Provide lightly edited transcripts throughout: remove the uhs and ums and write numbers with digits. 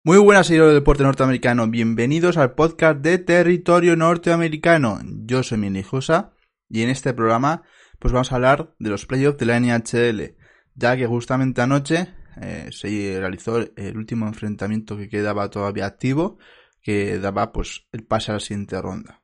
Muy buenas, seguidores del deporte norteamericano. Bienvenidos al podcast de Territorio Norteamericano. Yo soy Mili Josa y en este programa pues vamos a hablar de los playoffs de la NHL, ya que justamente anoche se realizó el último enfrentamiento que quedaba todavía activo, que daba pues el pase a la siguiente ronda.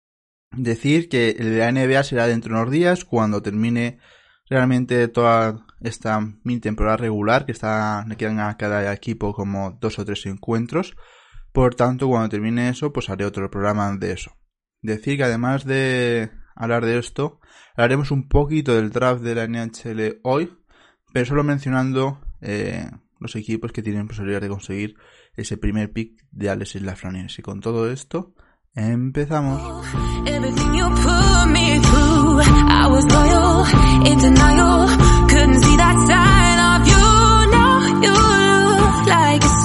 Decir que el de la NBA será dentro de unos días, cuando termine realmente toda esta mini temporada regular, que le quedan a cada equipo como 2 o 3 encuentros. Por tanto, cuando termine eso, pues haré otro programa de eso. Decir que además de hablar de esto, hablaremos un poquito del draft de la NHL hoy, pero solo mencionando los equipos que tienen posibilidad de conseguir ese primer pick de Alexis Lafreniere. Y con todo esto, empezamos. Everything you put me through, I was loyal, in denial, couldn't see that side of you. Now you look like a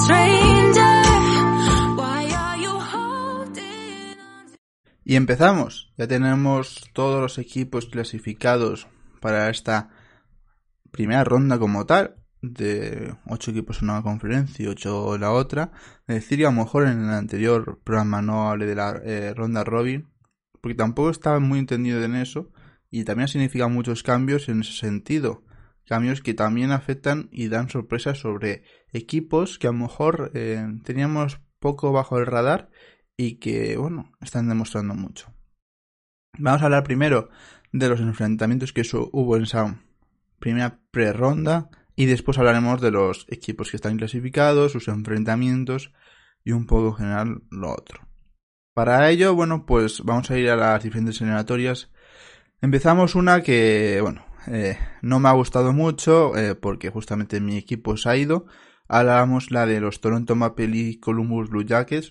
stranger. Why are you holding on? Y empezamos. Ya tenemos todos los equipos clasificados para esta primera ronda como tal, de 8 equipos en una conferencia y 8 en la otra. Es decir, que a lo mejor en el anterior programa no hablé de la ronda Robin, porque tampoco estaba muy entendido en eso, y también significa muchos cambios en ese sentido. Cambios que también afectan y dan sorpresas sobre equipos que a lo mejor teníamos poco bajo el radar y que, bueno, están demostrando mucho. Vamos a hablar primero de los enfrentamientos que hubo en esa primera pre-ronda, y después hablaremos de los equipos que están clasificados, sus enfrentamientos y un poco en general lo otro. Para ello, bueno, pues vamos a ir a las diferentes eliminatorias. Empezamos una que, bueno, no me ha gustado mucho porque justamente mi equipo se ha ido. Hablamos la de los Toronto Maple Leafs y Columbus Blue Jackets.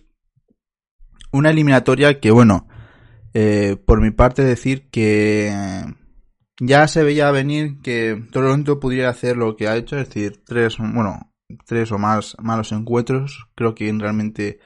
Una eliminatoria que, bueno, por mi parte decir que ya se veía venir que Toronto pudiera hacer lo que ha hecho, es decir, tres o más malos encuentros, creo que realmente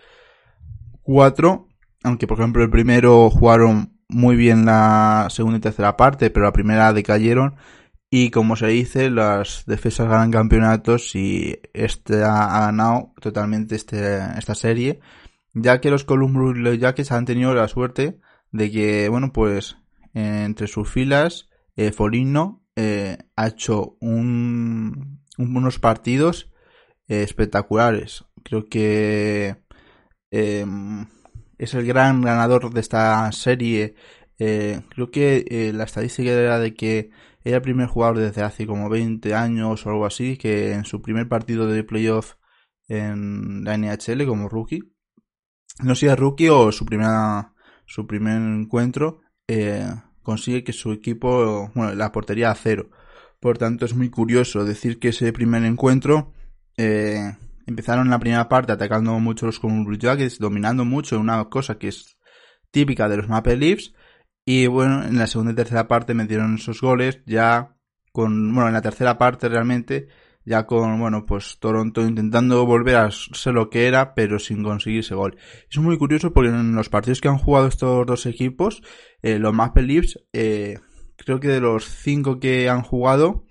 4, aunque por ejemplo el primero jugaron muy bien la segunda y tercera parte, pero la primera decayeron, y como se dice, las defensas ganan campeonatos, y este ha ganado totalmente esta serie, ya que los Columbus Blue Jackets han tenido la suerte de que, bueno, pues entre sus filas Foligno ha hecho unos partidos espectaculares. Creo que es el gran ganador de esta serie. Creo que la estadística era de que era el primer jugador desde hace como 20 años o algo así que en su primer partido de playoff en la NHL como rookie, no sé si es rookie o su primer encuentro, consigue que su equipo, bueno, la portería a 0. Por tanto, es muy curioso decir que ese primer encuentro empezaron la primera parte atacando mucho los Columbus Blue Jackets, dominando mucho, una cosa que es típica de los Maple Leafs, y bueno, en la segunda y tercera parte metieron esos goles ya con, bueno, en la tercera parte realmente ya con, bueno, pues Toronto intentando volver a ser lo que era, pero sin conseguir ese gol. Es muy curioso porque en los partidos que han jugado estos dos equipos, los Maple Leafs, creo que de los 5 que han jugado,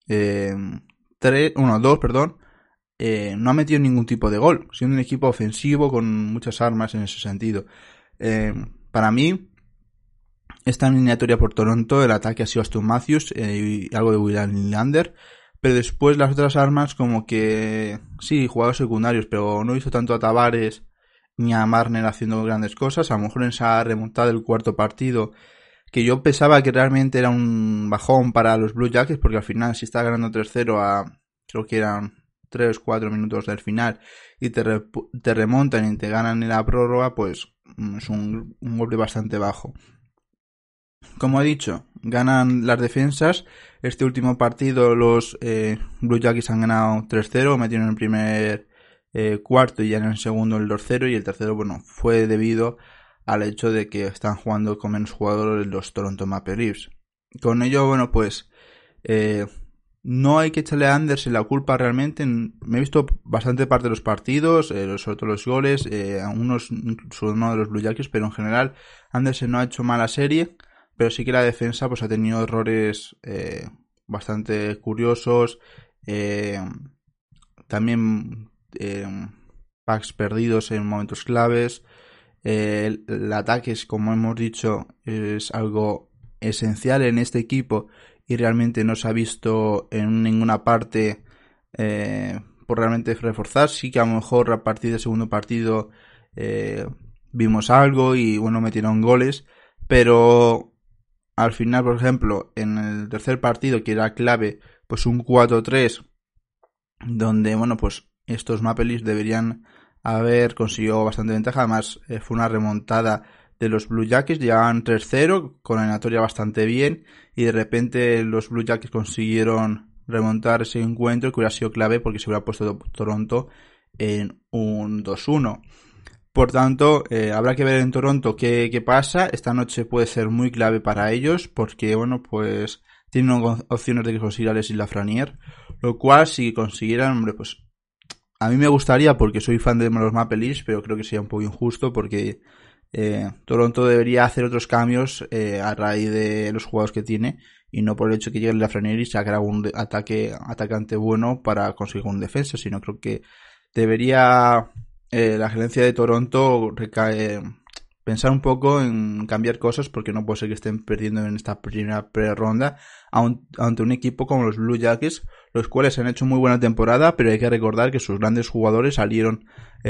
2, no ha metido ningún tipo de gol, siendo un equipo ofensivo con muchas armas en ese sentido. Para mí, esta eliminatoria por Toronto, el ataque ha sido Auston Matthews y algo de William Nylander, pero después las otras armas como que sí, jugadores secundarios, pero no he visto tanto a Tavares ni a Marner haciendo grandes cosas. A lo mejor en esa remontada del cuarto partido, que yo pensaba que realmente era un bajón para los Blue Jackets, porque al final si está ganando 3-0 a, creo que eran 3-4 minutos del final, y te remontan y te ganan en la prórroga, pues es un golpe bastante bajo. Como he dicho, ganan las defensas. Este último partido los Blue Jackets han ganado 3-0, metieron el primer cuarto y ya en el segundo el 2-0, y el tercero, bueno, fue debido al hecho de que están jugando con menos jugadores los Toronto Maple Leafs. Con ello, bueno, pues no hay que echarle a Andersen la culpa realmente. Me he visto bastante parte de los partidos, sobre todo los goles, unos uno de los Blue Jackets, pero en general Andersen no ha hecho mala serie. Pero sí que la defensa pues ha tenido errores bastante curiosos. También packs perdidos en momentos claves. El ataque, como hemos dicho, es algo esencial en este equipo y realmente no se ha visto en ninguna parte por realmente reforzar. Sí que a lo mejor a partir del segundo partido vimos algo y bueno, metieron goles, pero al final, por ejemplo, en el tercer partido, que era clave, pues un 4-3, donde bueno, pues estos Maple Leafs deberían haber conseguido bastante ventaja. Además, fue una remontada de los Blue Jackets, llegaban 3-0 con la eliminatoria bastante bien y de repente los Blue Jackets consiguieron remontar ese encuentro, que hubiera sido clave porque se hubiera puesto Toronto en un 2-1. Por tanto, habrá que ver en Toronto qué pasa. Esta noche puede ser muy clave para ellos porque, bueno, pues tienen opciones de conseguir a Leslie Lafreniere, lo cual si consiguieran, hombre, pues a mí me gustaría porque soy fan de los Maple Leafs, pero creo que sería un poco injusto porque Toronto debería hacer otros cambios a raíz de los jugadores que tiene y no por el hecho que llegue Lafreniere y sacar algún atacante bueno para conseguir un defensa, sino creo que debería la gerencia de Toronto pensar un poco en cambiar cosas porque no puede ser que estén perdiendo en esta primera pre-ronda ante un equipo como los Blue Jackets, los cuales han hecho muy buena temporada, pero hay que recordar que sus grandes jugadores salieron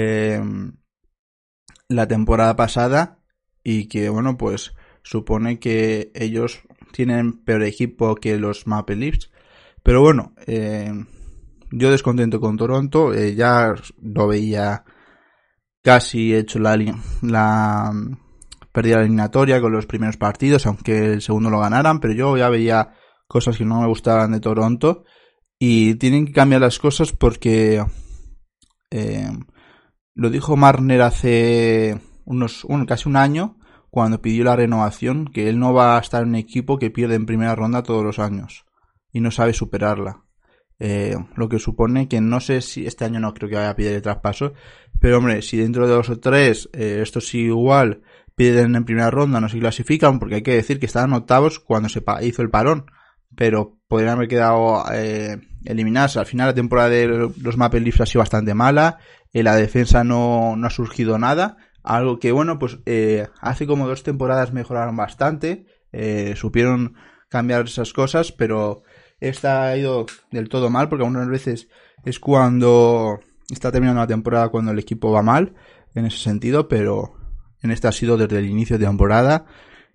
la temporada pasada y que bueno, pues supone que ellos tienen peor equipo que los Maple Leafs, pero bueno, yo descontento con Toronto, ya lo veía casi hecho la pérdida eliminatoria con los primeros partidos, aunque el segundo lo ganaran, pero yo ya veía cosas que no me gustaban de Toronto y tienen que cambiar las cosas porque lo dijo Marner hace casi un año cuando pidió la renovación, que él no va a estar en un equipo que pierde en primera ronda todos los años y no sabe superarla. Lo que supone que no sé si este año no creo que vaya a pedir el traspaso, pero hombre, si dentro de 2 o 3 esto sí igual piden en primera ronda, no se clasifican, porque hay que decir que estaban octavos cuando se hizo el parón, pero podrían haber quedado eliminados. Al final la temporada de los Maple Leafs ha sido bastante mala, la defensa no ha surgido nada, algo que bueno, pues hace como 2 temporadas mejoraron bastante, supieron cambiar esas cosas, pero esta ha ido del todo mal porque algunas veces es cuando está terminando la temporada cuando el equipo va mal en ese sentido, pero en esta ha sido desde el inicio de temporada.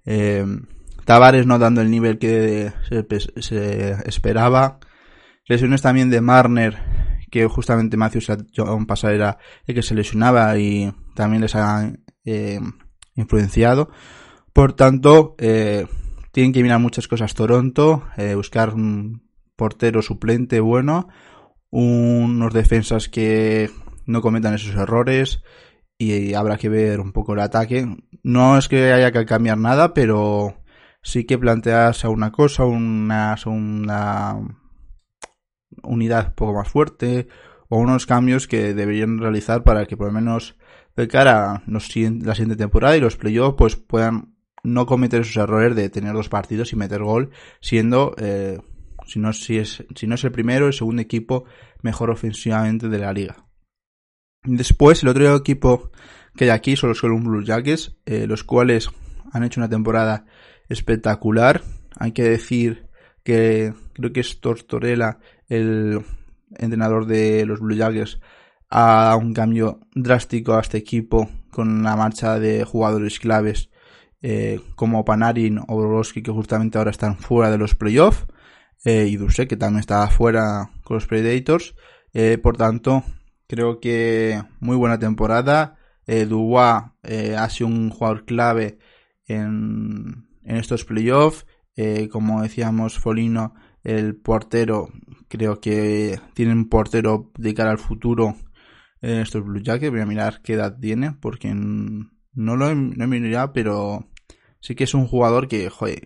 Tavares no dando el nivel que se esperaba, lesiones también de Marner, que justamente Matthews John pasado era el que se lesionaba y también les ha influenciado. Por tanto, tienen que mirar muchas cosas Toronto, buscar un portero suplente bueno, unos defensas que no cometan esos errores y habrá que ver un poco el ataque. No es que haya que cambiar nada, pero sí que plantearse una cosa, una segunda unidad un poco más fuerte o unos cambios que deberían realizar para que por lo menos de cara a la siguiente temporada y los playoffs pues puedan no cometer esos errores de tener 2 partidos y meter gol, siendo si no es el primero, el segundo equipo mejor ofensivamente de la liga. Después, el otro equipo que hay aquí son los Columbus Blue Jackets, los cuales han hecho una temporada espectacular. Hay que decir que creo que es Tortorella, el entrenador de los Blue Jackets, ha dado un cambio drástico a este equipo con la marcha de jugadores claves como Panarin o Bobrovsky, que justamente ahora están fuera de los playoffs, y Ducek, que también está fuera con los Predators. Por tanto, creo que muy buena temporada. Dubois ha sido un jugador clave en estos playoffs. Como decíamos, Foligno, el portero, creo que tiene un portero de cara al futuro en estos Blue Jackets. Voy a mirar qué edad tiene porque no lo he mirado, pero sí que es un jugador que, joder,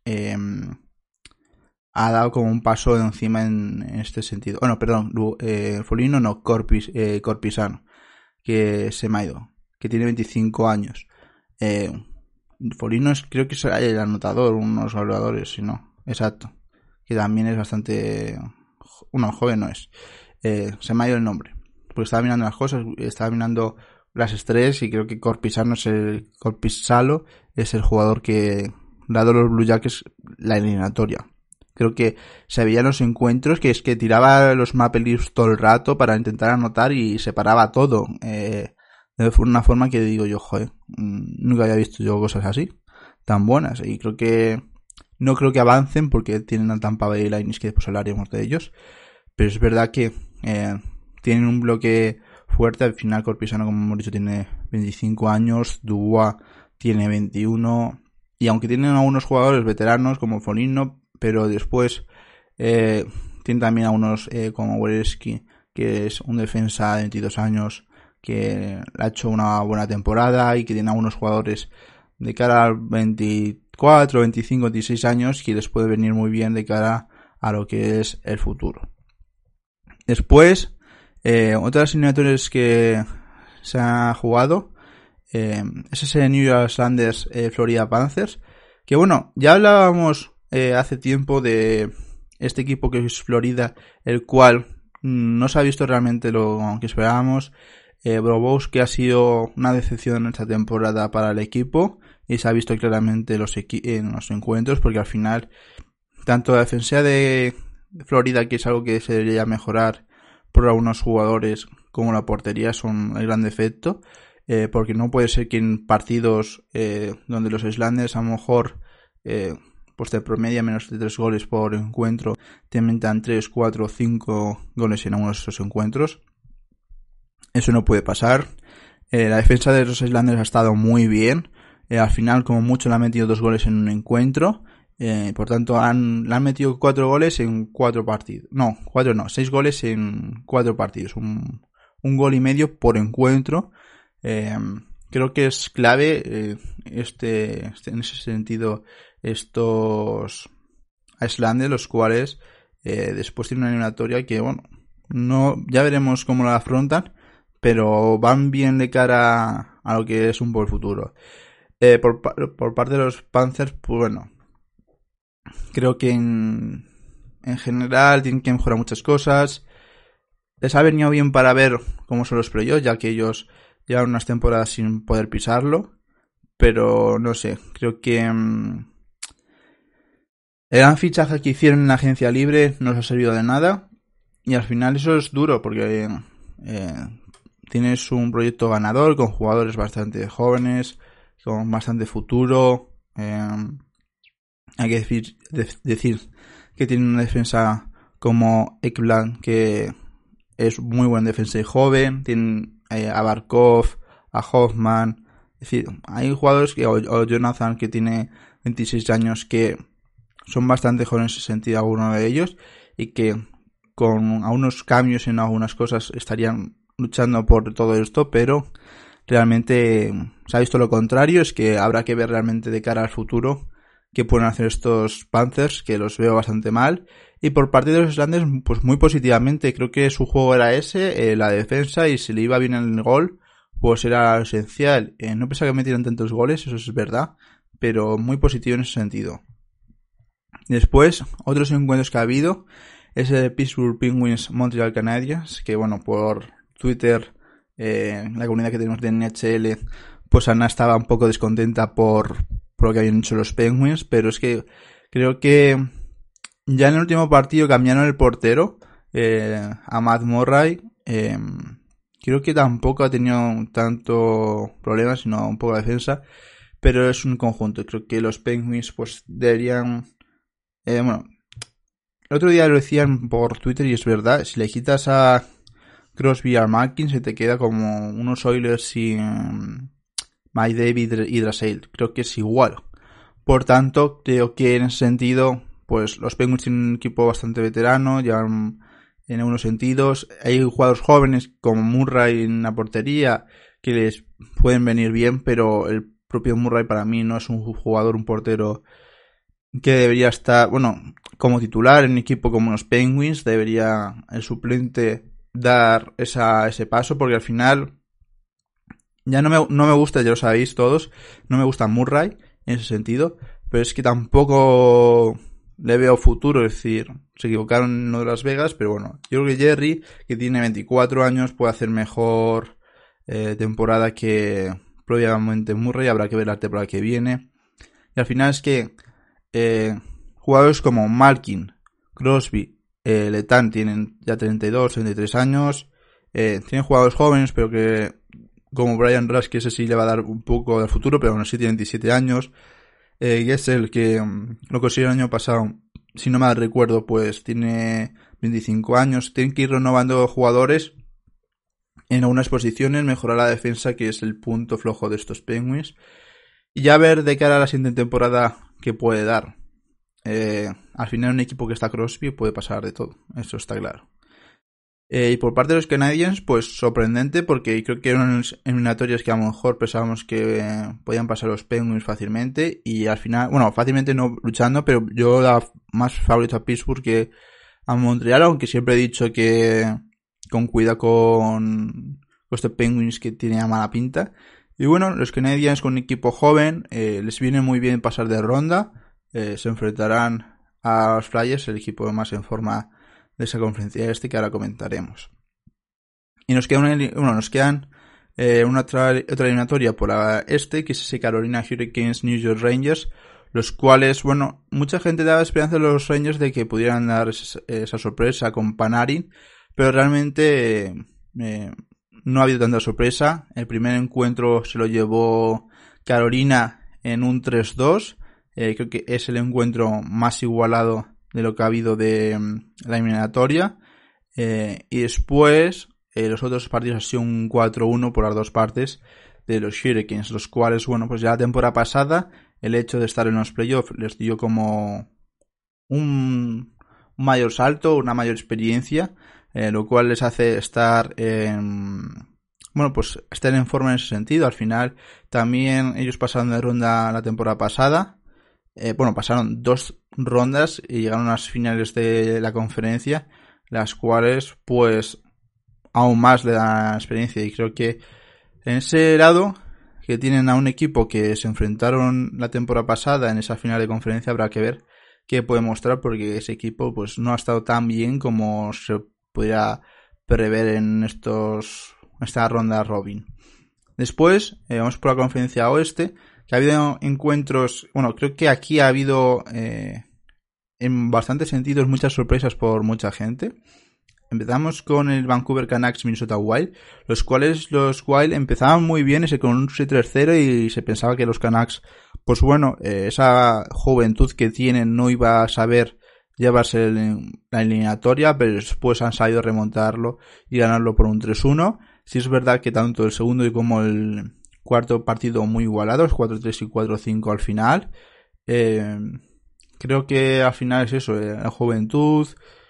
ha dado como un paso encima en este sentido. Bueno, perdón, Foligno no, Corpisano, que se me ha ido, que tiene 25 años. Foligno creo que es el anotador, unos goleadores, si no, exacto, que también es bastante, joven no es, se me ha ido el nombre. porque estaba mirando las cosas, estaba mirando las estrellas y creo que Korpisalo es el jugador que le ha dado a los Blue Jackets la eliminatoria. Creo que se veía en los encuentros que es que tiraba los Maple Leafs todo el rato para intentar anotar y separaba todo. De una forma que digo yo, joder, nunca había visto yo cosas así, tan buenas. Y no creo que avancen porque tienen a Tampa Bay Lightning, que después hablaremos de ellos. Pero es verdad que tienen un bloque fuerte. Al final Korpisalo, como hemos dicho, tiene 25 años, Dubois tiene 21. Y aunque tienen algunos jugadores veteranos como Foligno, pero después tiene también a unos como Werenski, que es un defensa de 22 años que ha hecho una buena temporada y que tiene a unos jugadores de cara a 24, 25, 26 años que les puede venir muy bien de cara a lo que es el futuro. Después, otras eliminatorias que se ha jugado es ese New York Islanders Florida Panthers, que bueno, ya hablábamos hace tiempo de este equipo que es Florida, el cual no se ha visto realmente lo que esperábamos. Bobrovsky ha sido una decepción en esta temporada para el equipo y se ha visto claramente en los encuentros, porque al final tanto la defensa de Florida, que es algo que se debería mejorar por algunos jugadores, como la portería son el gran defecto, porque no puede ser que en partidos donde los Islanders a lo mejor pues te promedia menos de 3 goles por encuentro, te metan 3, 4, 5 goles en algunos de esos encuentros. Eso no puede pasar. La defensa de los Islanders ha estado muy bien. Al final, como mucho, le han metido 2 goles en un encuentro. Por tanto, le han metido 4 goles en 4 partidos. No, 4 no, 6 goles en 4 partidos. Un gol y medio por encuentro. Creo que es clave en ese sentido estos Islanders, los cuales después tienen una eliminatoria que, bueno, ya veremos cómo la afrontan, pero van bien de cara a lo que es un poco el futuro. Por parte de los Panthers, pues bueno, creo que en general tienen que mejorar muchas cosas. Les ha venido bien para ver cómo son los playoffs, ya que ellos llevan unas temporadas sin poder pisarlo, pero no sé, creo que el gran fichaje que hicieron en la agencia libre no les ha servido de nada y al final eso es duro porque tienes un proyecto ganador con jugadores bastante jóvenes, con bastante futuro. Hay que decir que tiene una defensa como Ekblad, que es muy buen defensa y joven. Tienen a Barkov, a Hoffman. Es decir, hay jugadores o Jonathan, que tiene 26 años, que son bastante jóvenes en ese sentido, algunos de ellos, y que con algunos cambios en algunas cosas estarían luchando por todo esto, pero realmente se ha visto lo contrario. Es que habrá que ver realmente de cara al futuro qué pueden hacer estos Panthers, que los veo bastante mal. Y por parte de los Islanders, pues muy positivamente. Creo que su juego era ese, la defensa, y si le iba bien en el gol, pues era lo esencial. No pensaba que metieran tantos goles, eso es verdad, pero muy positivo en ese sentido. Después, otros encuentros que ha habido es el Pittsburgh Penguins Montreal Canadiens, que bueno, por Twitter, la comunidad que tenemos de NHL, pues Ana estaba un poco descontenta por lo que habían hecho los Penguins, pero es que creo que ya en el último partido cambiaron el portero a Matt Murray. Creo que tampoco ha tenido tanto problema, sino un poco de defensa, pero es un conjunto. Creo que los Penguins pues deberían bueno, el otro día lo decían por Twitter y es verdad, si le quitas a Crosby y a Malkin se te queda como unos Oilers sin Mike David y Draisaitl. Creo que es igual. Por tanto, creo que en ese sentido, pues los Penguins tienen un equipo bastante veterano, ya en algunos sentidos. Hay jugadores jóvenes como Murray en la portería que les pueden venir bien, pero el propio Murray para mí no es un jugador, un portero que debería estar, bueno, como titular en un equipo como los Penguins. Debería el suplente dar ese paso, porque al final ya no me gusta, ya lo sabéis todos, no me gusta Murray en ese sentido, pero es que tampoco le veo futuro, es decir, se equivocaron en lo de Las Vegas, pero bueno, yo creo que Jerry, que tiene 24 años, puede hacer mejor temporada que probablemente Murray, habrá que ver la temporada que viene. Y al final es que jugadores como Malkin, Crosby, Letang tienen ya 32, 33 años, tienen jugadores jóvenes, pero que como Brian Rush, que ese sí le va a dar un poco del futuro, pero aún así tiene 27 años. Gessel, que lo consiguió el año pasado, si no mal recuerdo, pues tiene 25 años. Tienen que ir renovando jugadores en algunas posiciones, mejorar la defensa, que es el punto flojo de estos Penguins. Y ya ver de cara a la siguiente temporada qué puede dar. Al final un equipo que está Crosby puede pasar de todo, eso está claro. Y por parte de los Canadiens, pues sorprendente, porque creo que eran eliminatorias que a lo mejor pensábamos que podían pasar los Penguins fácilmente, y al final, bueno, fácilmente no luchando, pero yo daba más favorito a Pittsburgh que a Montreal, aunque siempre he dicho que con cuidado con estos Penguins que tienen mala pinta. Y bueno, los Canadiens con un equipo joven, les viene muy bien pasar de ronda, se enfrentarán a los Flyers, el equipo más en forma de esa conferencia que ahora comentaremos. Y nos queda una otra eliminatoria por la que es ese Carolina Hurricanes New York Rangers, los cuales, bueno, mucha gente daba esperanza a los Rangers de que pudieran dar esa sorpresa con Panarin, pero realmente no ha habido tanta sorpresa. El primer encuentro se lo llevó Carolina en un 3-2, creo que es el encuentro más igualado de lo que ha habido de la eliminatoria, y después los otros partidos han sido un 4-1 por las dos partes de los Hurricanes, los cuales, bueno, pues ya la temporada pasada el hecho de estar en los playoffs les dio como un mayor salto, una mayor experiencia, lo cual les hace estar bueno, pues estar en forma en ese sentido. Al final también ellos pasaron de ronda la temporada pasada, bueno, pasaron 2 rondas y llegaron a las finales de la conferencia, las cuales pues aún más le dan experiencia. Y creo que en ese lado, que tienen a un equipo que se enfrentaron la temporada pasada en esa final de conferencia, habrá que ver qué puede mostrar, porque ese equipo pues no ha estado tan bien como se podría prever en esta ronda Robin. Después vamos por la conferencia oeste, que ha habido encuentros, bueno, creo que aquí ha habido en bastantes sentidos muchas sorpresas por mucha gente. Empezamos con el Vancouver Canucks Minnesota Wild, los cuales los Wild empezaban muy bien, con un 3-0, y se pensaba que los Canucks, pues bueno, esa juventud que tienen no iba a saber llevarse la eliminatoria, pero después han sabido remontarlo y ganarlo por un 3-1. Sí es verdad que tanto el segundo y como el cuarto partido muy igualados, 4-3 y 4-5 al final. Creo que al final es eso, la juventud.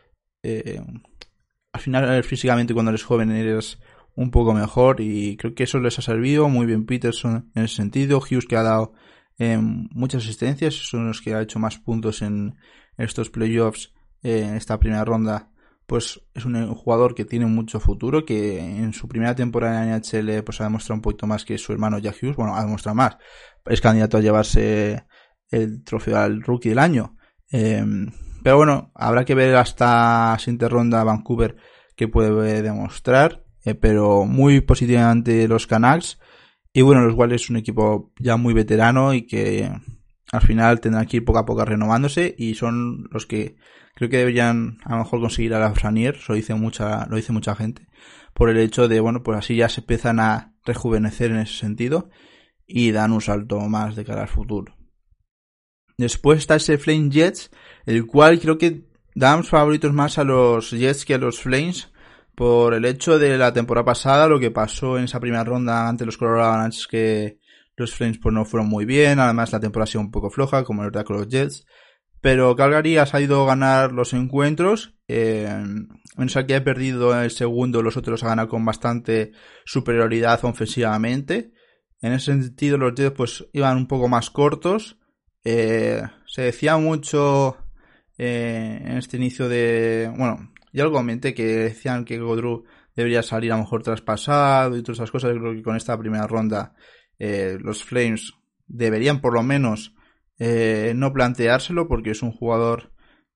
Al final físicamente cuando eres joven eres un poco mejor, y creo que eso les ha servido muy bien Peterson en ese sentido. Hughes, que ha dado muchas asistencias, son los que ha hecho más puntos en estos playoffs en esta primera ronda, pues es un jugador que tiene mucho futuro, que en su primera temporada en NHL pues ha demostrado un poquito más que su hermano Jack Hughes. Bueno, ha demostrado más, es candidato a llevarse el trofeo al Rookie del Año, pero bueno, habrá que ver hasta la siguiente ronda Vancouver que puede demostrar, pero muy positivamente los Canucks. Y bueno, los Wild es un equipo ya muy veterano y que al final tendrán que ir poco a poco renovándose, y son los que creo que deberían a lo mejor conseguir a la Lafreniere, lo dice mucha gente, por el hecho de, bueno, pues así ya se empiezan a rejuvenecer en ese sentido y dan un salto más de cara al futuro. Después está ese Flames Jets, el cual creo que damos favoritos más a los Jets que a los Flames, por el hecho de la temporada pasada, lo que pasó en esa primera ronda ante los Colorado Avalanche, que los Flames pues no fueron muy bien, además la temporada ha sido un poco floja, como el de los Jets, pero Calgary ha sabido ganar los encuentros, menos que ha perdido el segundo, los otros ha ganado con bastante superioridad ofensivamente. En ese sentido los Jets pues iban un poco más cortos. Se decía mucho en este inicio de... Bueno, ya lo comenté, que decían que Gaudreau debería salir a lo mejor traspasado y todas esas cosas. Creo que con esta primera ronda los Flames deberían por lo menos no planteárselo, porque es un jugador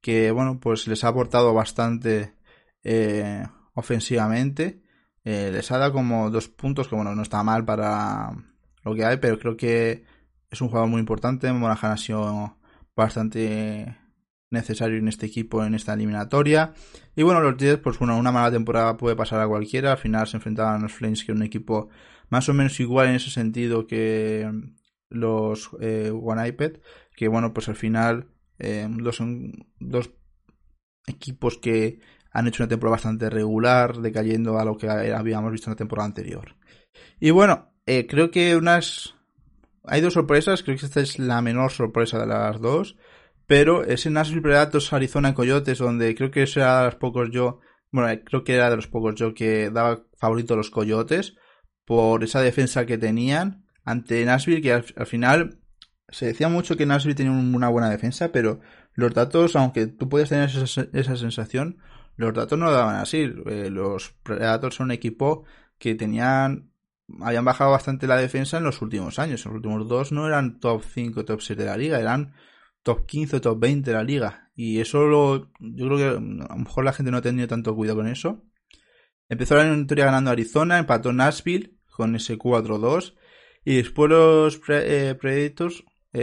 que bueno, pues les ha aportado bastante ofensivamente. Les ha dado como 2 puntos, que bueno, no está mal para lo que hay, pero creo que es un jugador muy importante. Monaghan ha sido bastante necesario en este equipo, en esta eliminatoria. Y bueno, los Jets, pues bueno, una mala temporada puede pasar a cualquiera. Al final se enfrentaban a los Flames, que es un equipo más o menos igual en ese sentido que los Winnipeg, que bueno, pues al final son dos equipos que han hecho una temporada bastante regular, decayendo a lo que habíamos visto en la temporada anterior. Y bueno, creo que hay 2 sorpresas, creo que esta es la menor sorpresa de las 2, pero es en Nashville Predators, Arizona Coyotes, donde creo que era de los pocos creo que era de los pocos yo que daba favorito a los Coyotes por esa defensa que tenían ante Nashville, que al final se decía mucho que Nashville tenía una buena defensa, pero los datos, aunque tú puedes tener esa sensación, los datos no lo daban así. Los Predators son un equipo que habían bajado bastante la defensa en los últimos años. En los últimos 2 no eran top 5, top 6 de la liga, eran top 15, top 20 de la liga. Y eso yo creo que a lo mejor la gente no ha tenido tanto cuidado con eso. Empezó la eliminatoria ganando Arizona, empató Nashville con ese 4-2. Y después los Predators,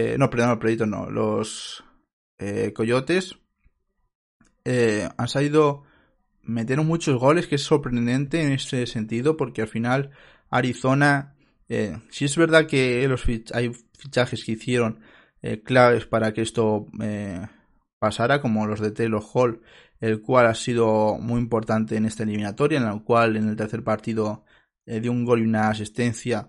los Coyotes han sabido meter muchos goles, que es sorprendente en ese sentido, porque al final Arizona, sí es verdad que hay fichajes que hicieron claves para que esto pasara, como los de Taylor Hall, el cual ha sido muy importante en esta eliminatoria, en la cual en el tercer partido dio un gol y una asistencia.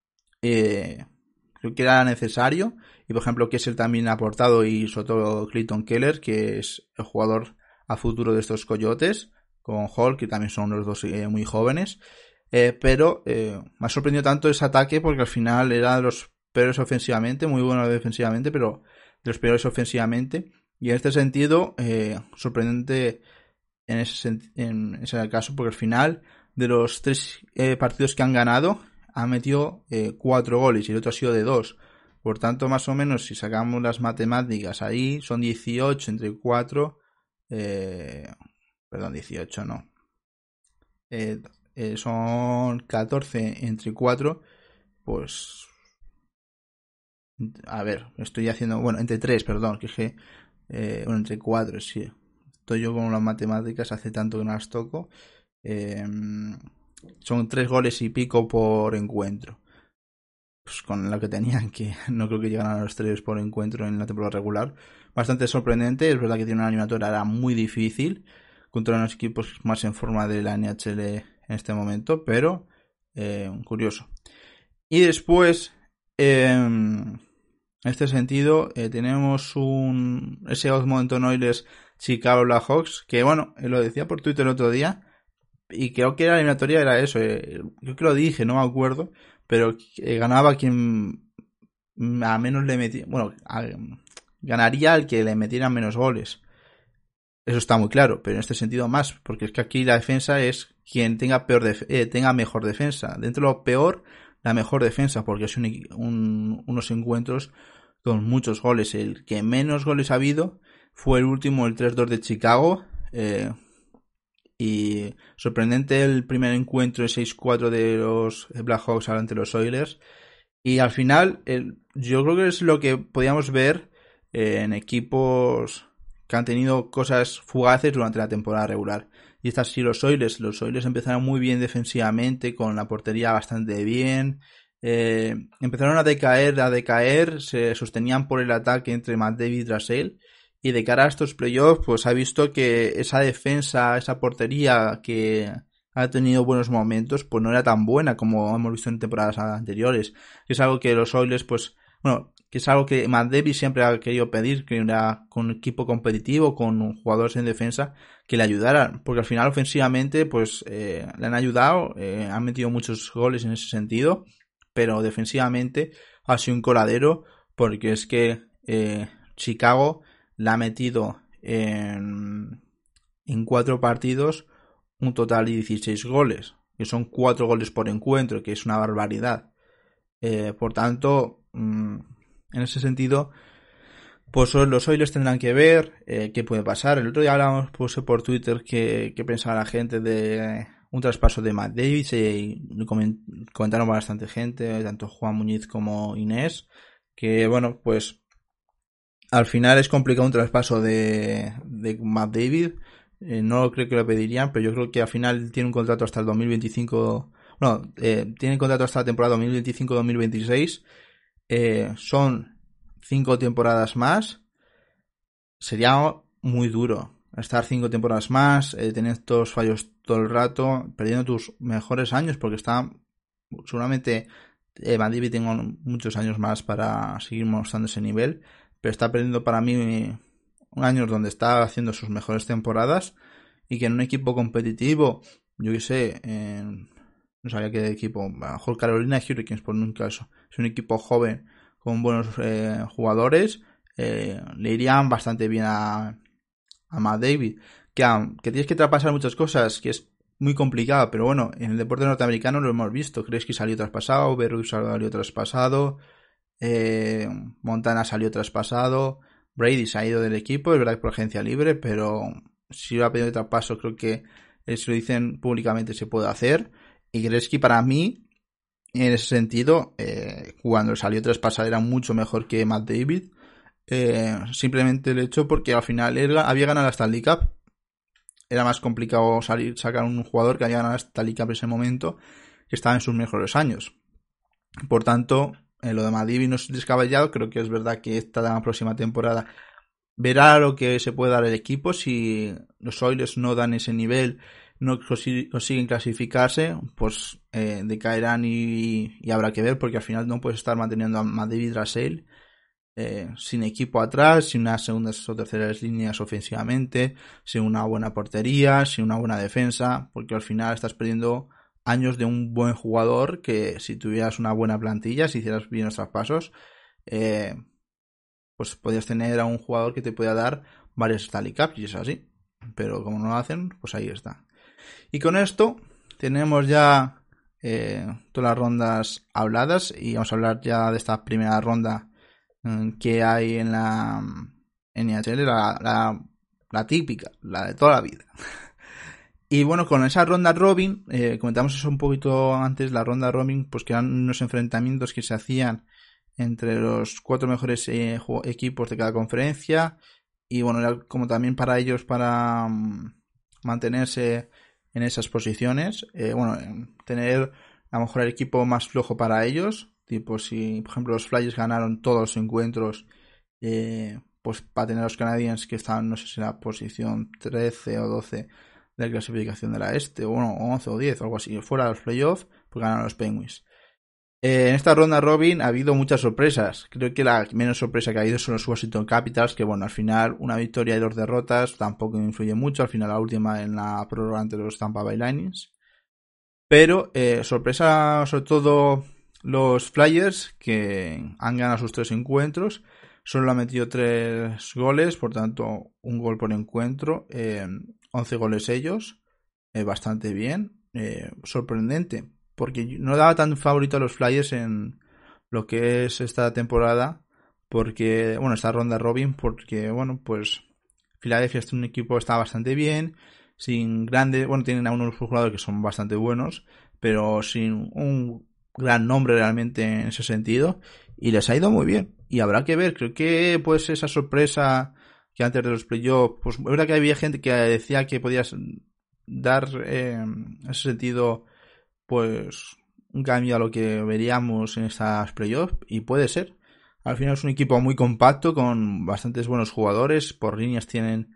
Creo que era necesario, y por ejemplo Kessel también ha aportado, y sobre todo Clayton Keller, que es el jugador a futuro de estos Coyotes, con Hall, que también son los dos muy jóvenes, pero me ha sorprendido tanto ese ataque, porque al final era de los peores ofensivamente, muy bueno defensivamente, pero de los peores ofensivamente, y en este sentido sorprendente en ese caso, porque al final de los 3 partidos que han ganado, ha metido 4 goles y el otro ha sido de 2. Por tanto, más o menos, si sacamos las matemáticas ahí, son 18 entre 4. Perdón, 18 no. Son 14 entre 4. Pues... A ver, estoy haciendo... Bueno, entre 3, perdón, que es que... bueno, entre 4, sí. Estoy yo con las matemáticas, hace tanto que no las toco. Son 3 goles y pico por encuentro. Pues con lo que tenían, que no creo que llegaran a los 3 por encuentro en la temporada regular. Bastante sorprendente. Es verdad que tiene una eliminatoria era muy difícil contra unos equipos más en forma de la NHL en este momento, pero curioso. Y después, en este sentido, tenemos ese Edmonton Oilers Chicago Blackhawks, que bueno, lo decía por Twitter el otro día, y creo que la eliminatoria era eso, yo que lo dije, no me acuerdo, pero ganaba quien a menos le metía, bueno, ganaría al que le metieran menos goles. Eso está muy claro, pero en este sentido más, porque es que aquí la defensa es quien tenga tenga mejor defensa. Dentro de lo peor, la mejor defensa, porque es unos encuentros con muchos goles. El que menos goles ha habido fue el último, el 3-2 de Chicago. Y sorprendente el primer encuentro de 6-4 de los Blackhawks ante los Oilers. Y al final, yo creo que es lo que podíamos ver en equipos que han tenido cosas fugaces durante la temporada regular. Y estas sí, los Oilers. Los Oilers empezaron muy bien defensivamente, con la portería bastante bien. Empezaron a decaer, se sostenían por el ataque entre McDavid y Draisaitl. Y de cara a estos playoffs, pues ha visto que esa defensa, esa portería que ha tenido buenos momentos, pues no era tan buena como hemos visto en temporadas anteriores. Es algo que los Oilers, pues, bueno, que es algo que McDavid siempre ha querido pedir, que era con un equipo competitivo, con jugadores en defensa, que le ayudaran. Porque al final, ofensivamente, pues, le han ayudado, han metido muchos goles en ese sentido, pero defensivamente ha sido un coladero, porque es que Chicago la ha metido en 4 partidos un total de 16 goles, que son 4 goles por encuentro, que es una barbaridad. Por tanto, en ese sentido, Pues los Oilers tendrán que ver qué puede pasar. El otro día hablábamos, puse por Twitter qué pensaba la gente de un traspaso de Matt Davis y comentaron bastante gente, tanto Juan Muñiz como Inés, que bueno, pues al final es complicado un traspaso de Matt Davis. No creo que lo pedirían, pero yo creo que al final tiene un contrato hasta el 2025. Bueno, tiene contrato hasta la temporada 2025-2026. Son 5 temporadas más. Sería muy duro estar 5 temporadas más, tener estos fallos todo el rato, perdiendo tus mejores años, porque está seguramente Van Dijk tengo muchos años más para seguir mostrando ese nivel, pero está perdiendo para mí un año donde está haciendo sus mejores temporadas y que en un equipo competitivo, yo que sé, no sabía qué equipo, a lo mejor Carolina Hurricanes por un caso, es un equipo joven con buenos jugadores, le irían bastante bien a Matt Davis, que tienes que traspasar muchas cosas, que es muy complicado, pero bueno, en el deporte norteamericano lo hemos visto. ¿Crees que salió traspasado? Berrus salió traspasado, Montana salió traspasado, Brady se ha ido del equipo, es verdad que por agencia libre, pero si lo ha pedido de traspaso, creo que si lo dicen públicamente se puede hacer. Y Gretzky para mí, en ese sentido, cuando salió traspasado era mucho mejor que Matt Davis. Simplemente el hecho porque al final había ganado la Stanley Cup. Era más complicado sacar un jugador que había ganado la Stanley Cup en ese momento, que estaba en sus mejores años. Por tanto, lo de Matt Davis no es descabellado. Creo que es verdad que esta próxima temporada verá lo que se puede dar el equipo. Si los Oilers no dan ese nivel, no consiguen clasificarse, pues decaerán y habrá que ver, porque al final no puedes estar manteniendo a Matt Davis tras él. Sin equipo atrás, sin unas segundas o terceras líneas ofensivamente, sin una buena portería, sin una buena defensa, porque al final estás perdiendo años de un buen jugador que si tuvieras una buena plantilla, si hicieras bien los traspasos, pues podrías tener a un jugador que te pueda dar varios Stanley Cups y es así, pero como no lo hacen, pues ahí está. Y con esto tenemos ya todas las rondas habladas y vamos a hablar ya de esta primera ronda que hay en la NHL, la típica, la de toda la vida. Y bueno, con esa ronda Robin, comentamos eso un poquito antes, la ronda Robin, pues que eran unos enfrentamientos que se hacían entre los 4 mejores equipos de cada conferencia, y bueno, era como también para ellos para mantenerse en esas posiciones, tener a lo mejor el equipo más flojo para ellos. Tipo, si por ejemplo los Flyers ganaron todos los encuentros, pues para tener a los Canadiens que estaban, no sé si en la posición 13 o 12 de la clasificación de la este, o bueno, 11 o 10 o algo así, fuera de los playoffs, pues ganaron los Penguins. En esta ronda Robin ha habido muchas sorpresas. Creo que la menos sorpresa que ha habido son los Washington Capitals, que bueno, al final una victoria y 2 derrotas tampoco influye mucho, al final la última en la prórroga ante los Tampa Bay Lightning. Pero sorpresa sobre todo los Flyers, que han ganado sus 3 encuentros, solo han metido 3 goles, por tanto un gol por encuentro, 11 goles ellos, bastante bien, sorprendente, porque no daba tan favorito a los Flyers en lo que es esta temporada, porque, bueno, esta ronda Robin, porque, bueno, pues Philadelphia es un equipo que está bastante bien, sin grandes, bueno, tienen a unos jugadores que son bastante buenos, pero sin un gran nombre realmente en ese sentido, y les ha ido muy bien, y habrá que ver, creo que pues esa sorpresa que antes de los playoffs, pues es verdad que había gente que decía que podías dar en ese sentido pues un cambio a lo que veríamos en estas playoffs, y puede ser. Al final es un equipo muy compacto con bastantes buenos jugadores, por líneas tienen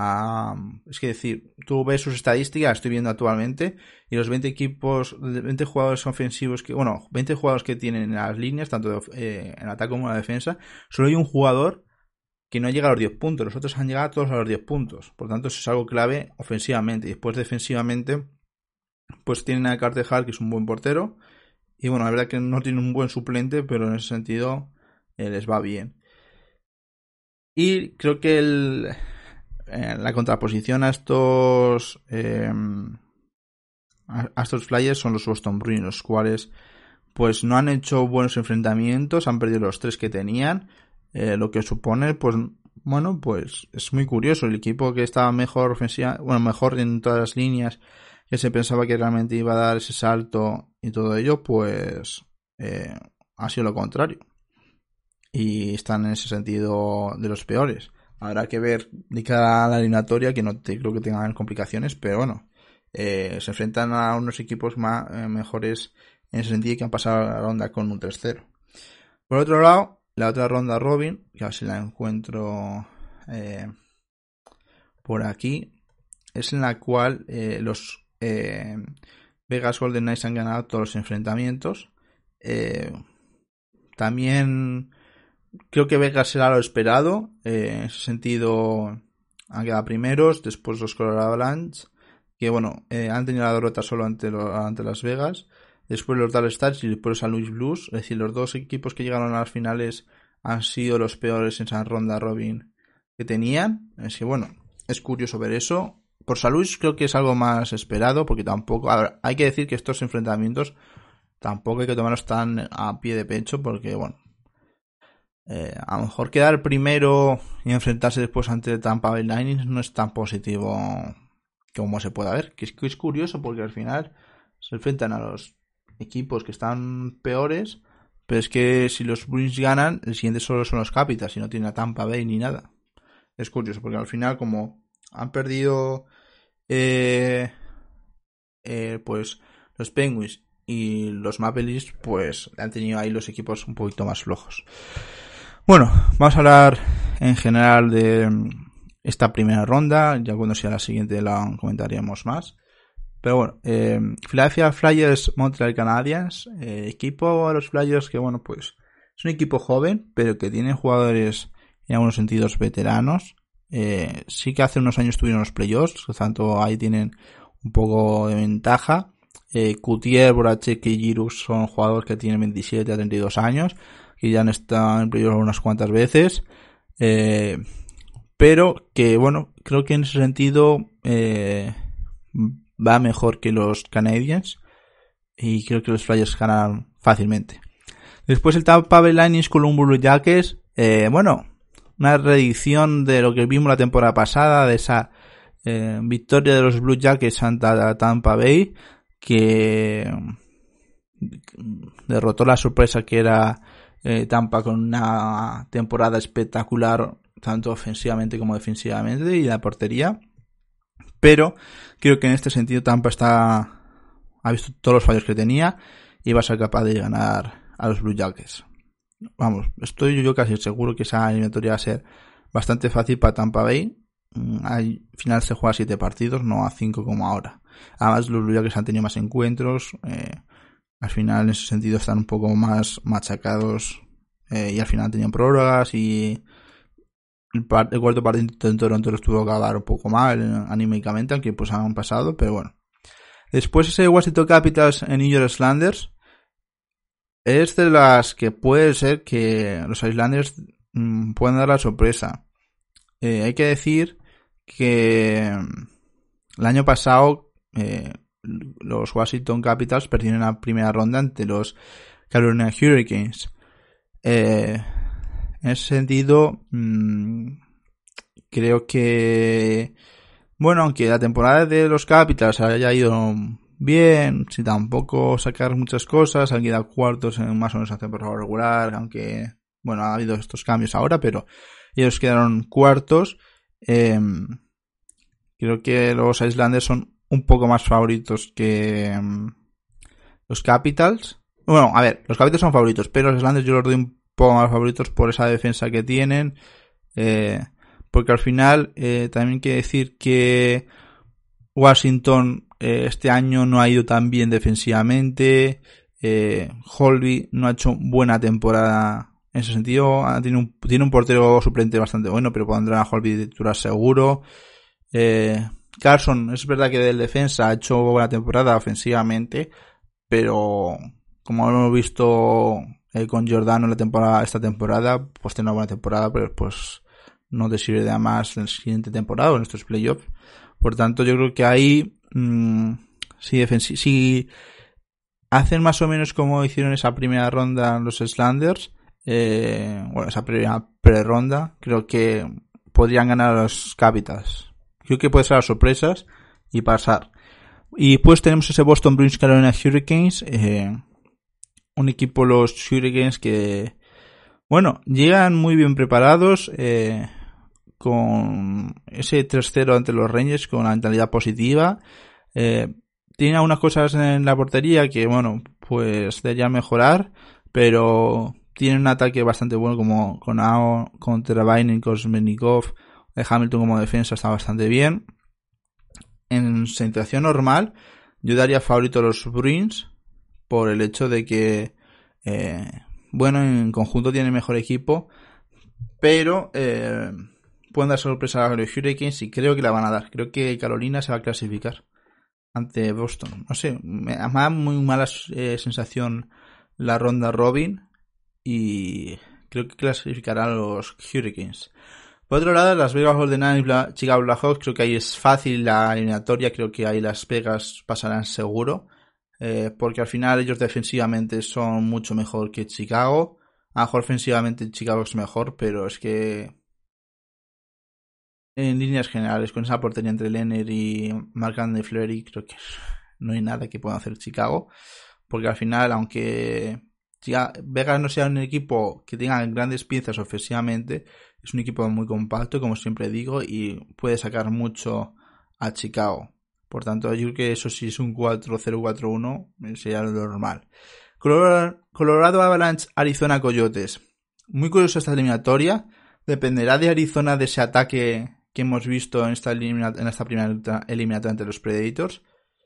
es que decir, tú ves sus estadísticas, estoy viendo actualmente, y los 20 jugadores ofensivos 20 jugadores que tienen en las líneas, tanto en ataque como en la defensa, solo hay un jugador que no llega a los 10 puntos, los otros han llegado todos a los 10 puntos, por tanto eso es algo clave ofensivamente. Y después defensivamente pues tienen a Carter Hart, que es un buen portero, y bueno, la verdad que no tiene un buen suplente, pero en ese sentido les va bien. Y creo que la contraposición a estos Flyers son los Boston Bruins, los cuales pues no han hecho buenos enfrentamientos, han perdido los 3 que tenían, lo que supone, pues bueno, pues es muy curioso. El equipo que estaba mejor ofensiva, bueno, mejor en todas las líneas, que se pensaba que realmente iba a dar ese salto y todo ello, pues ha sido lo contrario. Y están en ese sentido de los peores. Habrá que ver de cara a la eliminatoria, que no creo que tengan complicaciones, pero bueno, se enfrentan a unos equipos más mejores en ese sentido, que han pasado la ronda con un 3-0. Por otro lado, la otra ronda Robin, que a ver si la encuentro por aquí, es en la cual los Vegas Golden Knights han ganado todos los enfrentamientos. También creo que Vegas será lo esperado. En ese sentido, han quedado primeros. Después los Colorado Avalanche, que bueno, han tenido la derrota solo ante Las Vegas. Después los Dallas Stars y después los San Luis Blues. Es decir, los dos equipos que llegaron a las finales han sido los peores en esa ronda Robin que tenían. Es que bueno, es curioso ver eso. Por San Luis creo que es algo más esperado, porque tampoco... A ver, hay que decir que estos enfrentamientos tampoco hay que tomarlos tan a pie de pecho, porque bueno, a lo mejor quedar primero y enfrentarse después ante Tampa Bay Lightning no es tan positivo como se pueda ver. Que es curioso, porque al final se enfrentan a los equipos que están peores, pero es que si los Bruins ganan, el siguiente solo son los Capitals y no tiene a Tampa Bay ni nada. Es curioso, porque al final, como han perdido pues los Penguins y los Maple Leafs, pues han tenido ahí los equipos un poquito más flojos. Bueno, vamos a hablar en general de esta primera ronda. Ya cuando sea la siguiente la comentaremos más. Pero bueno, Philadelphia Flyers, Montreal Canadiens, equipo de los Flyers que bueno, pues es un equipo joven, pero que tiene jugadores en algunos sentidos veteranos. Sí que hace unos años tuvieron los playoffs, por tanto ahí tienen un poco de ventaja. Coutier, Voracek y Giroux son jugadores que tienen 27 a 32 años, que ya han estado en playoffs unas cuantas veces. Pero que bueno, creo que en ese sentido va mejor que los Canadiens, y creo que los Flyers ganan fácilmente. Después el Tampa Bay Lightning con un Blue Jackets, bueno, una reedición de lo que vimos la temporada pasada, de esa victoria de los Blue Jackets ante Tampa Bay, que derrotó la sorpresa que era Tampa, con una temporada espectacular tanto ofensivamente como defensivamente y la portería. Pero creo que en este sentido Tampa ha visto todos los fallos que tenía y va a ser capaz de ganar a los Blue Jackets. Vamos, estoy yo casi seguro que esa eliminatoria va a ser bastante fácil para Tampa Bay. Al final se juega a 7 partidos, no a 5 como ahora. Además los Blue Jackets han tenido más encuentros. Al final en ese sentido están un poco más machacados, y al final tenían prórrogas, y el cuarto partido en Toronto los tuvo que acabar un poco mal anímicamente, aunque pues han pasado, pero bueno. Después ese Washington Capitals en New York Islanders es de las que puede ser que los Islanders puedan dar la sorpresa. Hay que decir que el año pasado los Washington Capitals perdieron la primera ronda ante los Carolina Hurricanes. En ese sentido, creo que bueno, aunque la temporada de los Capitals haya ido bien, sin tampoco sacar muchas cosas, han quedado cuartos en más o menos la temporada regular, aunque bueno, ha habido estos cambios ahora, pero ellos quedaron cuartos. Creo que los Islanders son un poco más favoritos que los Capitals. Bueno, a ver, los Capitals son favoritos, pero los Islanders yo los doy un poco más favoritos por esa defensa que tienen. Porque al final también hay que decir que Washington este año no ha ido tan bien defensivamente. Holtby no ha hecho buena temporada en ese sentido. Tiene un portero suplente bastante bueno, pero pondrá a Holtby de titular seguro. Carson, es verdad que del defensa ha hecho buena temporada ofensivamente, pero como hemos visto con Giordano esta temporada, pues tiene una buena temporada, pero pues no te sirve de más en la siguiente temporada o en estos playoffs. Por tanto, yo creo que ahí si hacen más o menos como hicieron esa primera ronda los Islanders, esa primera pre-ronda, creo que podrían ganar a los Capitals. Creo que puede ser las sorpresas y pasar. Y pues tenemos ese Boston Bruins Carolina Hurricanes, un equipo, los Hurricanes, que llegan muy bien preparados, con ese 3-0 ante los Rangers, con la mentalidad positiva. Tiene algunas cosas en la portería que, pues deberían mejorar, pero tiene un ataque bastante bueno, como con Teravainen, Kuzmennikov, Hamilton como defensa está bastante bien. En situación normal, yo daría favorito a los Bruins por el hecho de que, en conjunto tiene mejor equipo, pero pueden dar sorpresa a los Hurricanes y creo que la van a dar. Creo que Carolina se va a clasificar ante Boston. No sé, me da muy mala sensación la ronda Robin y creo que clasificarán los Hurricanes. Por otro lado, Las Vegas Golden Knights y Chicago Blackhawks, creo que ahí es fácil la eliminatoria, creo que ahí Las Vegas pasarán seguro, porque al final ellos defensivamente son mucho mejor que Chicago. A lo mejor ofensivamente Chicago es mejor, pero es que en líneas generales, con esa portería entre Leonard y Marc-André Fleury, creo que no hay nada que pueda hacer Chicago, porque al final, aunque Vegas no sea un equipo que tenga grandes piezas ofensivamente, es un equipo muy compacto, como siempre digo, y puede sacar mucho a Chicago. Por tanto, yo creo que eso sí es un 4-0-4-1, sería lo normal. Colorado Avalanche, Arizona Coyotes. Muy curioso esta eliminatoria. Dependerá de Arizona, de ese ataque que hemos visto en esta primera eliminatoria entre los Predators.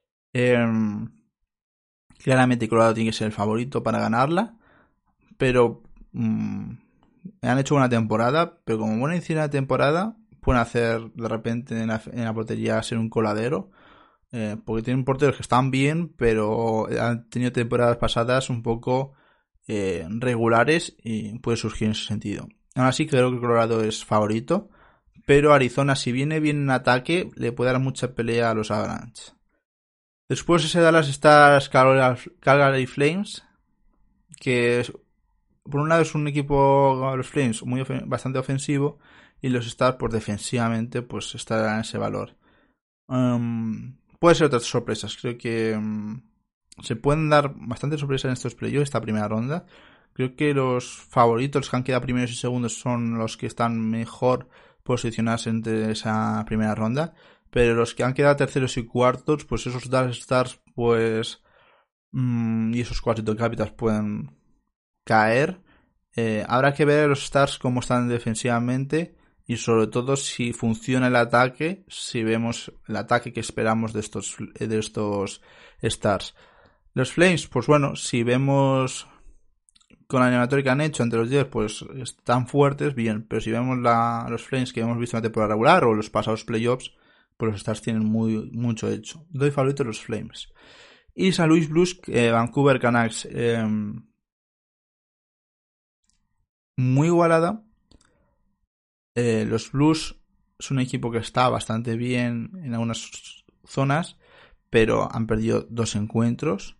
Claramente Colorado tiene que ser el favorito para ganarla, pero han hecho buena temporada, pero como buena inicio de temporada pueden hacer de repente en la portería ser un coladero, porque tienen porteros que están bien, pero han tenido temporadas pasadas un poco regulares y puede surgir en ese sentido. Aún así creo que Colorado es favorito, pero Arizona, si viene bien en ataque, le puede dar mucha pelea a los Avalanche. Después ese Dallas Stars Calgary Flames, que por un lado es un equipo, los Flames, bastante ofensivo, y los Stars, pues defensivamente, pues estarán en ese valor. Puede ser otras sorpresas. Creo que se pueden dar bastantes sorpresas en estos playoffs, esta primera ronda. Creo que los favoritos, los que han quedado primeros y segundos, son los que están mejor posicionados entre esa primera ronda. Pero los que han quedado terceros y cuartos, pues esos Dallas Stars, pues y esos Washington Capitals pueden caer. Habrá que ver los Stars cómo están defensivamente y sobre todo si funciona el ataque, si vemos el ataque que esperamos de estos Stars. Los Flames, pues si vemos con la eliminatoria que han hecho entre los 10, pues están fuertes, bien, pero si vemos los Flames que hemos visto en la temporada regular o los pasados playoffs, pues los Stars tienen mucho hecho. Doy favorito a los Flames. Y San Luis Blues, Vancouver Canucks, muy igualada. Los Blues es un equipo que está bastante bien en algunas zonas, pero han perdido 2 encuentros.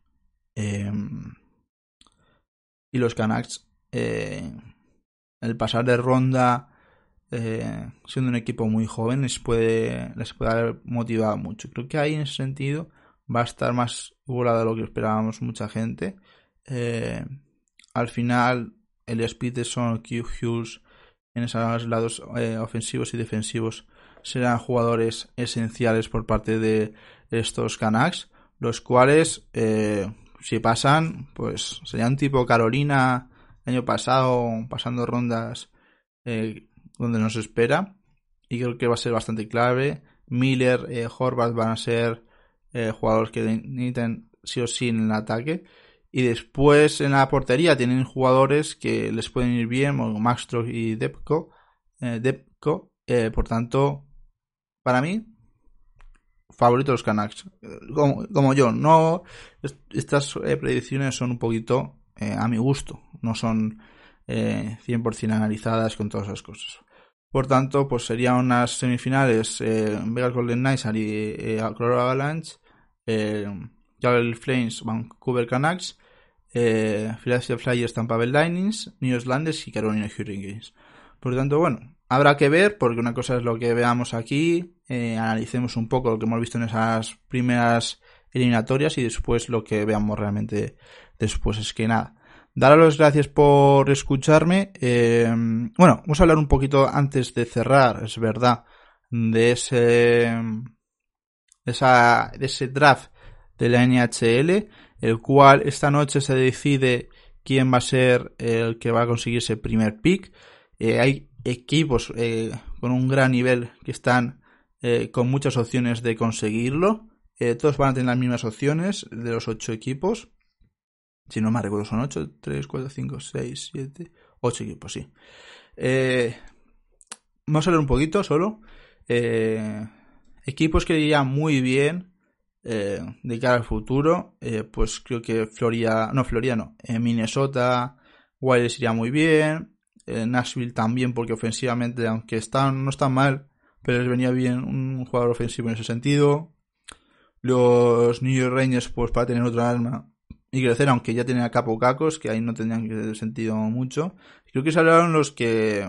Y los Canucks, el pasar de ronda, siendo un equipo muy joven, les puede haber motivado mucho. Creo que ahí en ese sentido va a estar más igualada de lo que esperábamos mucha gente. Al final, Elias Pettersson, Keith Hughes, en esos lados ofensivos y defensivos serán jugadores esenciales por parte de estos Canucks, los cuales si pasan, pues serían tipo Carolina el año pasado, pasando rondas donde nos espera, y creo que va a ser bastante clave. Miller, Horvath van a ser jugadores que necesitan sí o sí en el ataque. Y después en la portería tienen jugadores que les pueden ir bien, como Maxtrock y Depko. Por tanto, para mí, favorito de los Canucks. Como yo, no, estas predicciones son un poquito a mi gusto. No son 100% analizadas con todas esas cosas. Por tanto, pues serían unas semifinales Vegas Golden Knights y Colorado Avalanche, Calgary Flames, Vancouver Canucks, Philadelphia Flyers, Tampa Bay Lightning, New York Islanders y Carolina Hurricanes. Por lo tanto, bueno, habrá que ver, porque una cosa es lo que veamos aquí, analicemos un poco lo que hemos visto en esas primeras eliminatorias y después lo que veamos realmente después. Es que nada, daros las gracias por escucharme. Bueno, vamos a hablar un poquito antes de cerrar, es verdad, de ese draft de la NHL, el cual esta noche se decide quién va a ser el que va a conseguir ese primer pick. Hay equipos con un gran nivel que están con muchas opciones de conseguirlo. Todos van a tener las mismas opciones de los 8 equipos. Si no me recuerdo, son 8, 3, 4, 5, 6, 7, 8 equipos, sí. Vamos a hablar un poquito solo. Equipos que irían muy bien de cara al futuro. Pues creo que Minnesota Wild iría muy bien. Nashville también, porque ofensivamente, aunque no están mal, pero les venía bien un jugador ofensivo en ese sentido. Los New York Rangers, pues para tener otra arma y crecer, aunque ya tienen a Capo Cacos, que ahí no tendrían sentido mucho. Creo que se hablaron los que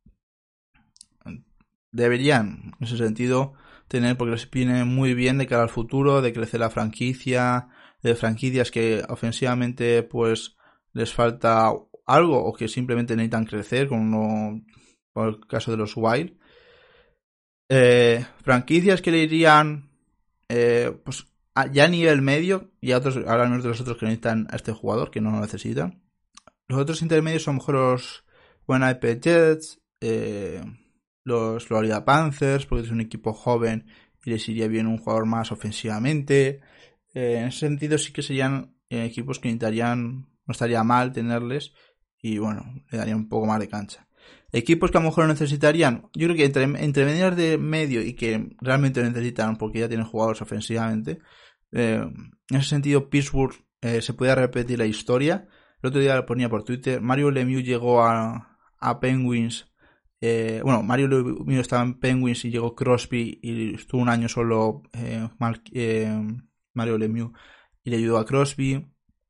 deberían, en ese sentido, tener, porque les viene muy bien de cara al futuro, de crecer la franquicia, de franquicias que ofensivamente pues les falta algo o que simplemente necesitan crecer, como el caso de los Wild. Franquicias que le irían pues ya a nivel medio, y a otros, hablamos de los otros que necesitan a este jugador, que no lo necesitan. Los otros intermedios son a lo mejor los Winnipeg Jets, los Florida Panthers, porque es un equipo joven y les iría bien un jugador más ofensivamente. En ese sentido sí que serían equipos que necesitarían, no estaría mal tenerles, y bueno, le daría un poco más de cancha. Equipos que a lo mejor necesitarían, yo creo que entre medias de medio y que realmente necesitan porque ya tienen jugadores ofensivamente, en ese sentido Pittsburgh se puede repetir la historia. El otro día lo ponía por Twitter, Mario Lemieux llegó a Penguins, Mario Lemieux estaba en Penguins y llegó Crosby y estuvo un año solo Mario Lemieux y le ayudó a Crosby.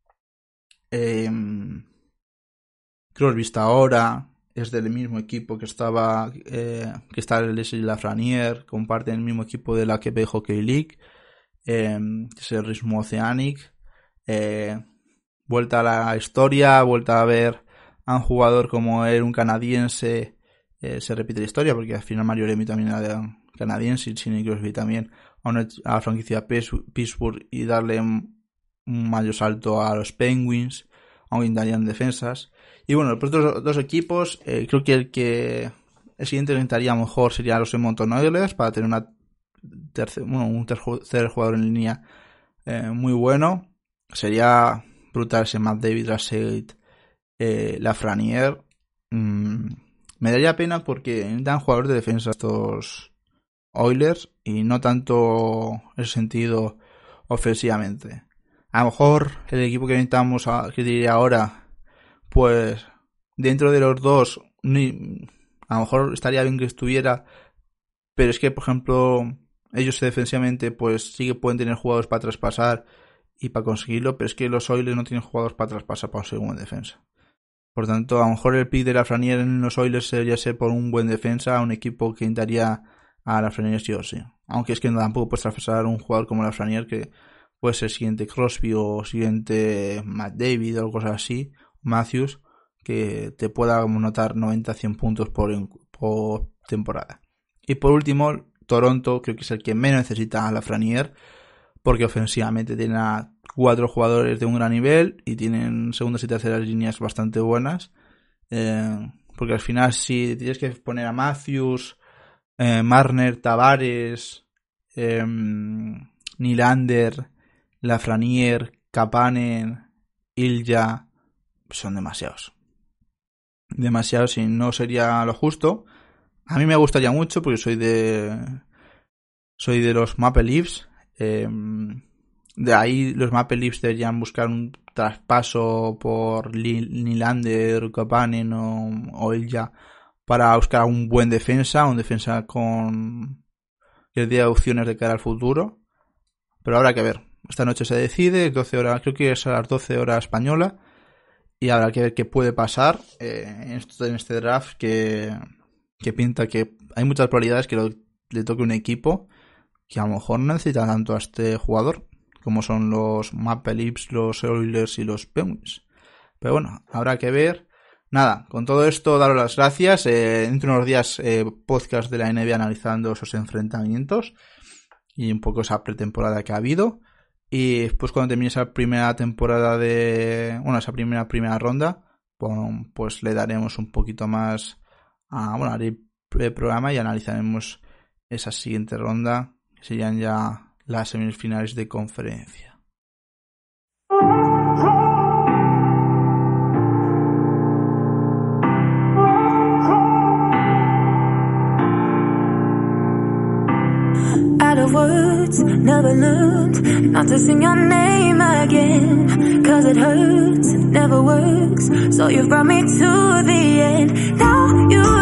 Crosby está ahora, es del mismo equipo que está Leslie Lafreniere, comparten el mismo equipo de la Quebec Hockey League, que es el Rismo Oceanic. Vuelta a la historia, vuelta a ver a un jugador como él, un canadiense, se repite la historia, porque al final Mario Lemieux también era canadiense y Sidney Crosby también a la franquicia Pittsburgh y darle un mayor salto a los Penguins, aunque darían defensas. Y bueno, los otros dos equipos, creo que el siguiente que intentaría mejor sería los Edmonton Oilers para tener un tercer jugador en línea muy bueno. Sería brutal ese Matt David, Rassett, Lafreniere. Me daría pena porque dan jugadores de defensa estos Oilers y no tanto en el sentido ofensivamente. A lo mejor el equipo que necesitamos, que diría ahora, pues dentro de los dos, a lo mejor estaría bien que estuviera, pero es que, por ejemplo, ellos defensivamente pues sí que pueden tener jugadores para traspasar y para conseguirlo, pero es que los Oilers no tienen jugadores para traspasar para conseguir una defensa. Por tanto, a lo mejor el pick de Lafreniere en los Oilers sería ser por un buen defensa, un equipo que intentaría a Lafreniere sí o sí. Aunque es que tampoco puedes traspasar un jugador como Lafreniere, que puede ser siguiente Crosby o siguiente Matt David o cosas así, Matthews, que te pueda anotar 90-100 puntos por temporada. Y por último, Toronto creo que es el que menos necesita a Lafreniere, porque ofensivamente tienen a 4 jugadores de un gran nivel y tienen segundas y terceras líneas bastante buenas, porque al final si tienes que poner a Matthews, Marner, Tavares, Nylander, Lafreniere, Kapanen, Ilja, son demasiados y no sería lo justo. A mí me gustaría mucho porque soy de los Maple Leafs. De ahí los Maple Leafs deberían buscar un traspaso por Nylander, Kapanen o Ilja para buscar un buen defensa, un defensa con que dé opciones de cara al futuro. Pero habrá que ver. esta noche se decide, 12 horas, creo que es a las 12 horas española, y habrá que ver qué puede pasar en este draft que pinta que hay muchas probabilidades que le toque un equipo que a lo mejor no necesita tanto a este jugador, como son los Maple Leafs, los Oilers y los Penguins. Pero bueno, habrá que ver. Nada, con todo esto, daros las gracias. Dentro de unos días, podcast de la NBA analizando esos enfrentamientos y un poco esa pretemporada que ha habido. Y después, cuando termine esa primera temporada esa primera ronda, pues le daremos un poquito más haré el programa y analizaremos esa siguiente ronda, que serían ya las semifinales de conferencia. Out of words, never learned not to sing your name again, 'cause it hurts, never works, so you brought me to the end. Now you